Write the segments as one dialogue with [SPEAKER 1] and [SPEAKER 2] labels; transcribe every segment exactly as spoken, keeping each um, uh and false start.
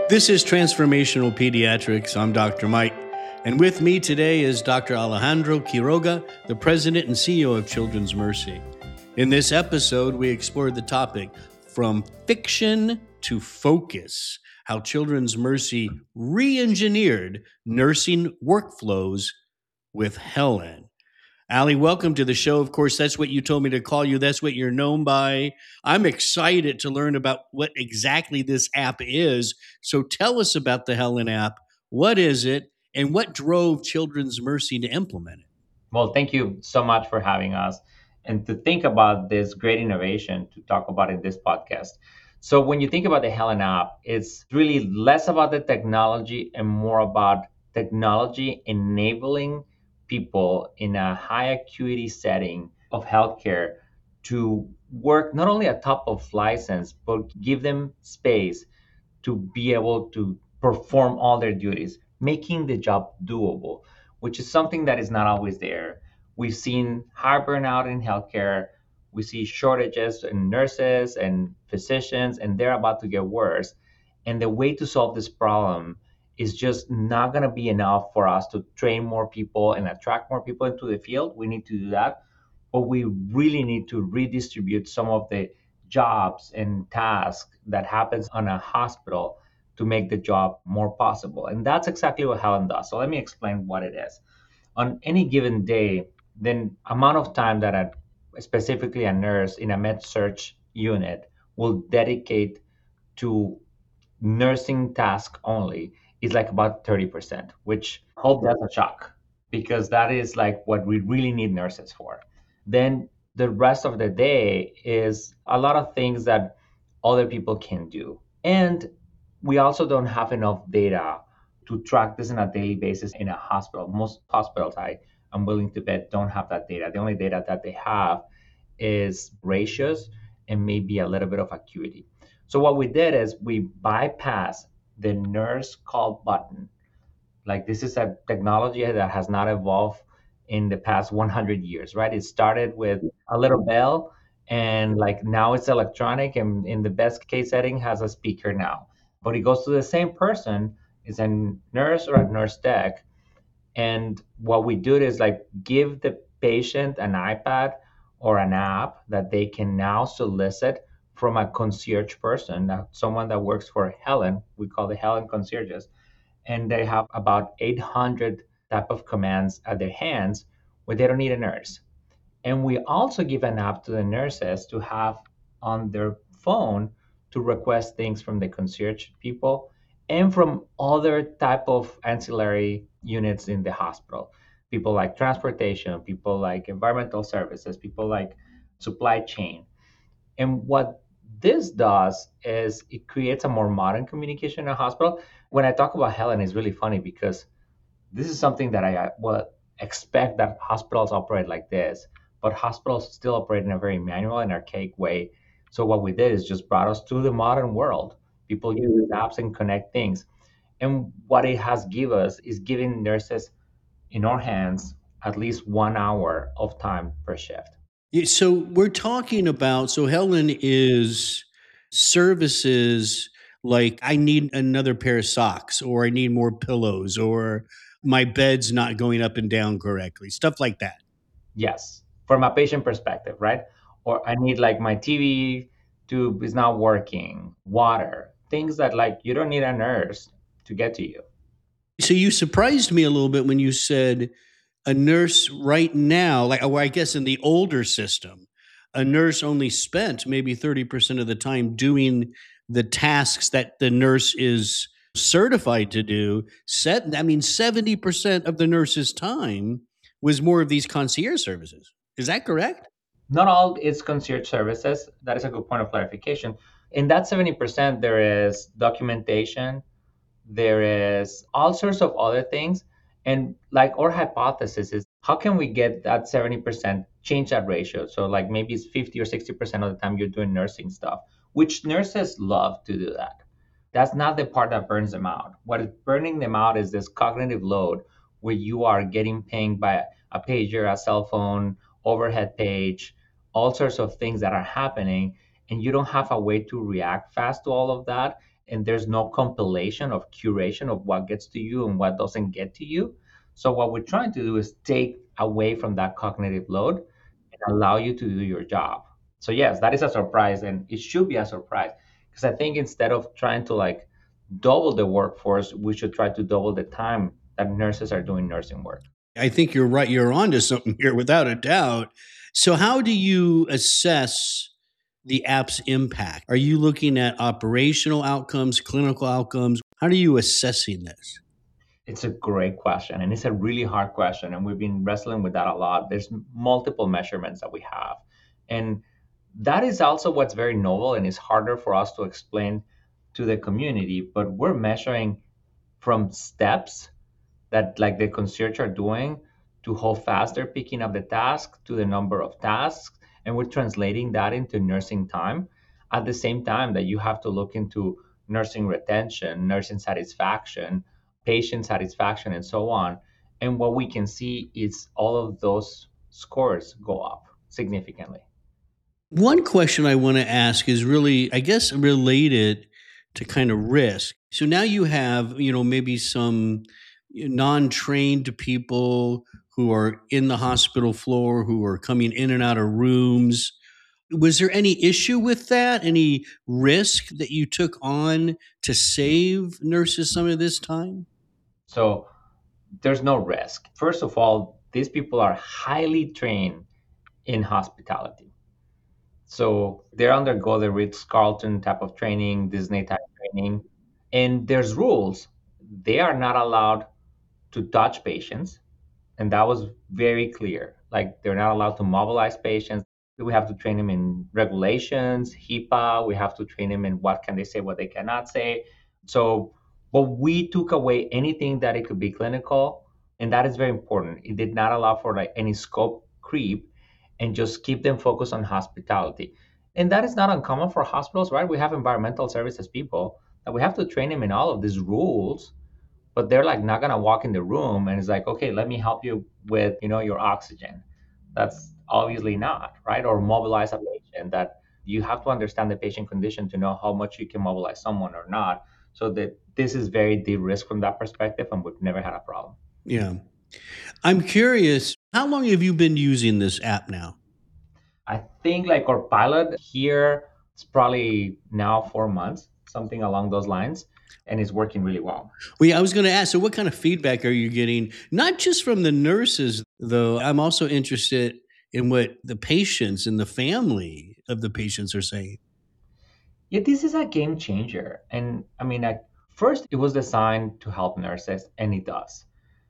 [SPEAKER 1] This is Transformational Pediatrics. I'm Doctor Mike. And with me today is Doctor Alejandro Quiroga, the President and C E O of Children's Mercy. In this episode, we explored the topic from fiction to focus, how Children's Mercy re-engineered nursing workflows with Helen. Ali, welcome to the show. Of course, that's what you told me to call you. That's what you're known by. I'm excited to learn about what exactly this app is. So tell us about the Helen app. What is it, and what drove Children's Mercy to implement it?
[SPEAKER 2] Well, thank you so much for having us and to think about this great innovation to talk about in this podcast. So when you think about the Helen app, it's really less about the technology and more about technology enabling people in a high acuity setting of healthcare to work not only at top of license, but give them space to be able to perform all their duties, making the job doable, which is something that is not always there. We've seen high burnout in healthcare. We see shortages in nurses and physicians, and they're about to get worse. And the way to solve this problem is just not going to be enough for us to train more people and attract more people into the field. We need to do that. But we really need to redistribute some of the jobs and tasks that happens on a hospital to make the job more possible. And that's exactly what Helen does. So let me explain what it is. On any given day, the amount of time that a, specifically a nurse in a med search unit will dedicate to nursing task only is like about thirty percent, which hope that's a shock because that is like what we really need nurses for. Then the rest of the day is a lot of things that other people can do. And we also don't have enough data to track this on a daily basis in a hospital. Most hospitals, I am willing to bet, don't have that data. The only data that they have is ratios and maybe a little bit of acuity. So what we did is we bypassed the nurse call button. Like this is a technology that has not evolved in the past one hundred years, right? It started with a little bell and like now it's electronic and in the best case setting has a speaker now. But it goes to the same person, is a nurse or a nurse tech. And what we do is like give the patient an iPad or an app that they can now solicit from a concierge person, that someone that works for Helen. We call the Helen concierges, and they have about eight hundred type of commands at their hands where they don't need a nurse. And we also give an app to the nurses to have on their phone to request things from the concierge people and from other type of ancillary units in the hospital. People like transportation, people like environmental services, people like supply chain. And what this does is it creates a more modern communication in a hospital. When I talk about Helen, it's really funny because this is something that I uh, well, expect that hospitals operate like this, but hospitals still operate in a very manual and archaic way. So what we did is just brought us to the modern world. People use these apps and connect things. And what it has given us is giving nurses in our hands at least one hour of time per shift.
[SPEAKER 1] Yeah, so we're talking about, so Helen is services like I need another pair of socks, or I need more pillows, or my bed's not going up and down correctly, stuff like that.
[SPEAKER 2] Yes, from a patient perspective, right? Or I need like my T V tube is not working, water, things that like you don't need a nurse to get to you.
[SPEAKER 1] So you surprised me a little bit when you said a nurse right now, like, or I guess in the older system, a nurse only spent maybe thirty percent of the time doing the tasks that the nurse is certified to do. Set, I mean, seventy percent of the nurse's time was more of these concierge services. Is that correct?
[SPEAKER 2] Not all is concierge services. That is a good point of clarification. In that seventy percent, there is documentation, there is all sorts of other things. And like our hypothesis is how can we get that seventy percent change that ratio? So like maybe it's fifty or sixty percent of the time you're doing nursing stuff, which nurses love to do that. That's not the part that burns them out. What is burning them out is this cognitive load where you are getting pinged by a pager, a cell phone, overhead page, all sorts of things that are happening. and you don't have a way to react fast to all of that, and there's no compilation of curation of what gets to you and what doesn't get to you. So what we're trying to do is take away from that cognitive load and allow you to do your job. So yes, that is a surprise, and it should be a surprise, because I think instead of trying to like double the workforce, we should try to double the time that nurses are doing nursing work.
[SPEAKER 1] I think you're right. You're onto something here without a doubt. So how do you assess the app's impact? Are you looking at operational outcomes, clinical outcomes? How are you assessing this?
[SPEAKER 2] It's a great question, and it's a really hard question, and we've been wrestling with that a lot. There's multiple measurements that we have, and that is also what's very novel and is harder for us to explain to the community. But we're measuring from steps that like the concierge are doing to how fast they're picking up the task to the number of tasks, and we're translating that into nursing time at the same time that you have to look into nursing retention, nursing satisfaction, patient satisfaction, and so on. And what we can see is all of those scores go up significantly.
[SPEAKER 1] One question I want to ask is really, I guess, related to kind of risk. So now you have, you know, maybe some non-trained people who are in the hospital floor, who are coming in and out of rooms. Was there any issue with that? Any risk that you took on to save nurses some of this time?
[SPEAKER 2] So there's no risk. First of all, these people are highly trained in hospitality. So they undergo the Ritz-Carlton type of training, Disney type training, and there's rules. They are not allowed to touch patients, and that was very clear. Like they're not allowed to mobilize patients. We have to train them in regulations, HIPAA. We have to train them in what can they say, what they cannot say. So, but we took away anything that it could be clinical, and that is very important. It did not allow for like any scope creep, and just keep them focused on hospitality. And that is not uncommon for hospitals, right? We have environmental services people that we have to train them in all of these rules, but they're like not gonna walk in the room and it's like, okay, let me help you with, you know, your oxygen. That's obviously not, right? Or mobilize a patient. That you have to understand the patient condition to know how much you can mobilize someone or not. So that this is very de-risked from that perspective, and we've never had a problem.
[SPEAKER 1] Yeah. I'm curious, how long have you been using this app now?
[SPEAKER 2] I think like our pilot here, it's probably now four months, something along those lines, and it's working really well.
[SPEAKER 1] Well, yeah, I was going to ask, so what kind of feedback are you getting? Not just from the nurses, though. I'm also interested in what the patients and the family of the patients are saying.
[SPEAKER 2] Yeah, this is a game changer. And I mean, at first it was designed to help nurses, and it does.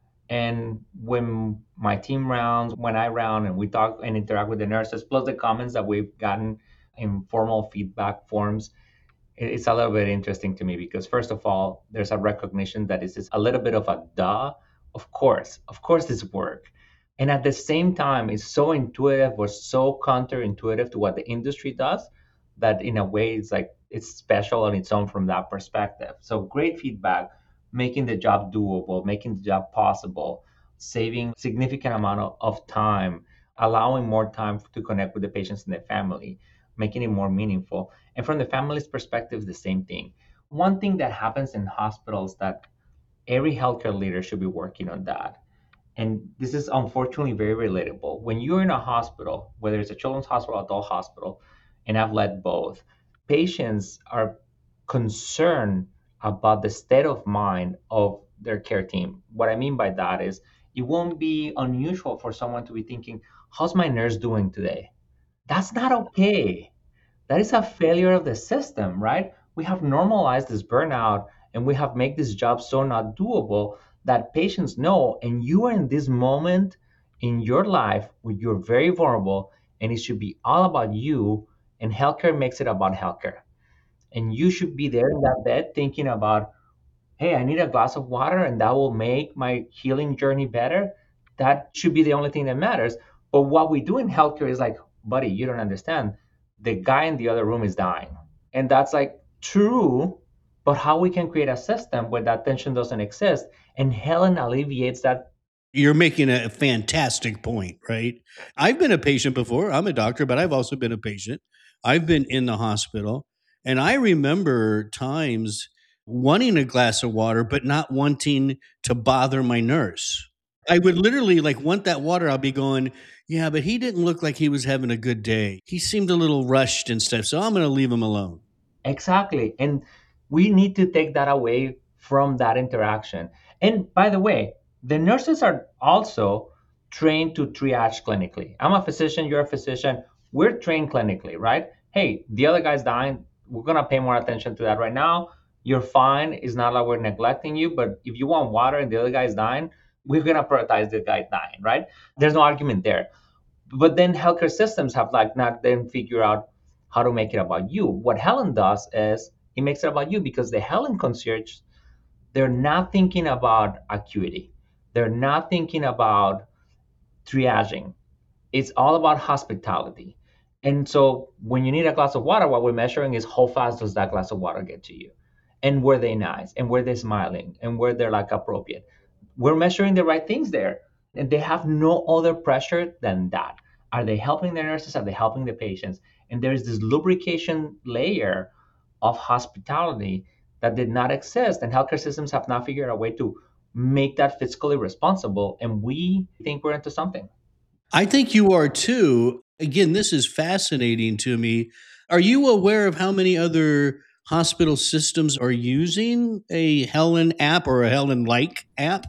[SPEAKER 2] And when my team rounds, when I round and we talk and interact with the nurses, plus the comments that we've gotten in formal feedback forms, it- it's a little bit interesting to me because, first of all, there's a recognition that this is a little bit of a duh. Of course, of course, this work. And at the same time, it's so intuitive or so counterintuitive to what the industry does that, in a way, it's like it's special on its own from that perspective. So, great feedback, making the job doable, making the job possible, saving significant amount of, of time, allowing more time to connect with the patients and the family, making it more meaningful. And from the family's perspective, the same thing. One thing that happens in hospitals that every healthcare leader should be working on that. And this is unfortunately very relatable. When you're in a hospital, whether it's a children's hospital or adult hospital, and I've led both, patients are concerned about the state of mind of their care team. What I mean by that is it won't be unusual for someone to be thinking, how's my nurse doing today? That's not okay. That is a failure of the system, right? We have normalized this burnout and we have made this job so not doable that patients know, and you are in this moment in your life where you're very vulnerable and it should be all about you, and healthcare makes it about healthcare. And you should be there in that bed thinking about, hey, I need a glass of water and that will make my healing journey better. That should be the only thing that matters. But what we do in healthcare is like, buddy, you don't understand. The guy in the other room is dying. And that's like true, but how we can create a system where that tension doesn't exist. And Helen alleviates that.
[SPEAKER 1] You're making a fantastic point, right? I've been a patient before. I'm a doctor, but I've also been a patient. I've been in the hospital, and I remember times wanting a glass of water, but not wanting to bother my nurse. I would literally like want that water. I'll be going, yeah, but he didn't look like he was having a good day. He seemed a little rushed and stuff. So I'm going to leave him alone.
[SPEAKER 2] Exactly. And we need to take that away from that interaction. And by the way, the nurses are also trained to triage clinically. I'm a physician, you're a physician. We're trained clinically, right? Hey, the other guy's dying. We're going to pay more attention to that right now. You're fine. It's not like we're neglecting you, but if you want water and the other guy's dying, we're going to prioritize the guy dying, right? There's no argument there. But then healthcare systems have like not then figure out how to make it about you. What Helen does is it makes it about you because the Helen concierge, they're not thinking about acuity. They're not thinking about triaging. It's all about hospitality. And so when you need a glass of water, what we're measuring is how fast does that glass of water get to you? And were they nice? And were they smiling? And were they like appropriate? We're measuring the right things there. And they have no other pressure than that. Are they helping the nurses? Are they helping the patients? And there's this lubrication layer of hospitality that did not exist. And healthcare systems have not figured out a way to make that fiscally responsible. And we think we're into something.
[SPEAKER 1] I think you are too. Again, this is fascinating to me. Are you aware of how many other hospital systems are using a Helen app or a Helen-like app?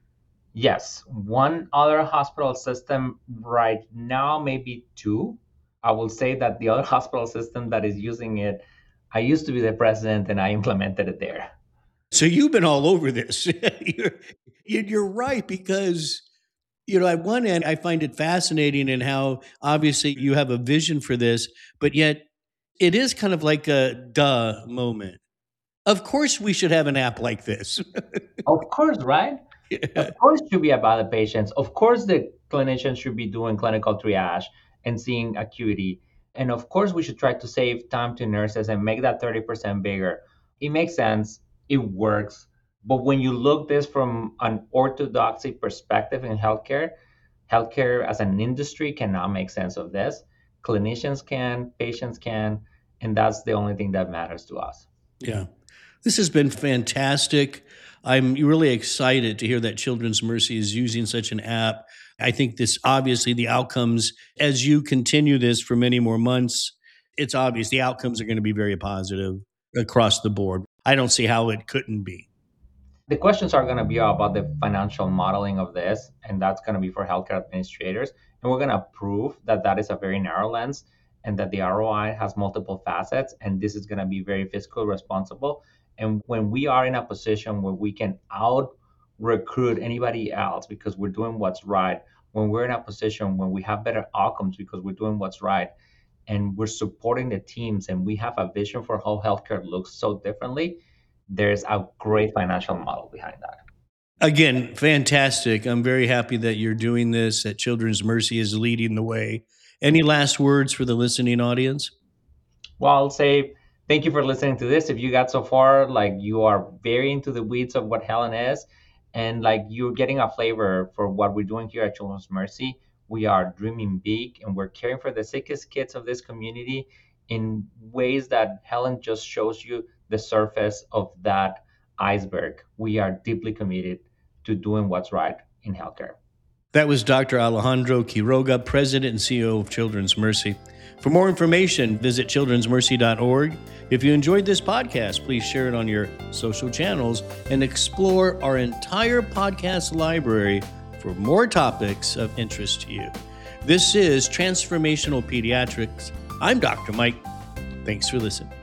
[SPEAKER 2] Yes. One other hospital system right now, maybe two. I will say that the other hospital system that is using it, I used to be the president and I implemented it there.
[SPEAKER 1] So you've been all over this. you're, you're right, because, you know, at one end, I find it fascinating in how obviously you have a vision for this, but yet it is kind of like a duh moment. Of course, we should have an app like this.
[SPEAKER 2] Of course, right? Yeah. Of course, it should be about the patients. Of course, the clinicians should be doing clinical triage and seeing acuity. And of course, we should try to save time to nurses and make that thirty percent bigger. It makes sense. It works. But when you look this from an orthodoxy perspective in healthcare, healthcare as an industry cannot make sense of this. Clinicians can, patients can, and that's the only thing that matters to us.
[SPEAKER 1] Yeah. This has been fantastic. I'm really excited to hear that Children's Mercy is using such an app. I think this, obviously, the outcomes, as you continue this for many more months, it's obvious the outcomes are going to be very positive across the board. I don't see how it couldn't be.
[SPEAKER 2] The questions are going to be about the financial modeling of this, and that's going to be for healthcare administrators. And we're going to prove that that is a very narrow lens and that the R O I has multiple facets, and this is going to be very fiscally responsible. And when we are in a position where we can out recruit anybody else because we're doing what's right, when we're in a position when we have better outcomes because we're doing what's right, and we're supporting the teams, and we have a vision for how healthcare looks so differently, there's a great financial model behind that.
[SPEAKER 1] Again, fantastic. I'm very happy that you're doing this, that Children's Mercy is leading the way. Any last words for the listening audience?
[SPEAKER 2] Well, I'll say thank you for listening to this. If you got so far, like you are very into the weeds of what Helen is, and like you're getting a flavor for what we're doing here at Children's Mercy. We are dreaming big, and we're caring for the sickest kids of this community in ways that Helen just shows you the surface of that iceberg. We are deeply committed to doing what's right in healthcare.
[SPEAKER 1] That was Doctor Alejandro Quiroga, President and C E O of Children's Mercy. For more information, visit children's mercy dot org. If you enjoyed this podcast, please share it on your social channels and explore our entire podcast library for more topics of interest to you. This is Transformational Pediatrics. I'm Doctor Mike. Thanks for listening.